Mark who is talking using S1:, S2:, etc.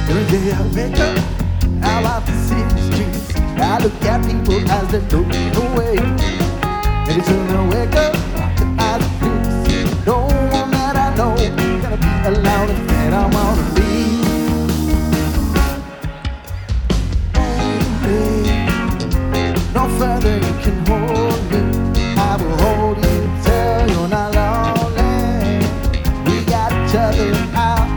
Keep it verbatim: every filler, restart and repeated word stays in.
S1: Every day I wake up, I love to see the streets. I look at people as they look away. Every time I wake up, the eyes are clear to see no one that I know gonna be allowed and said I'm gonna leave. Only no further you can hold.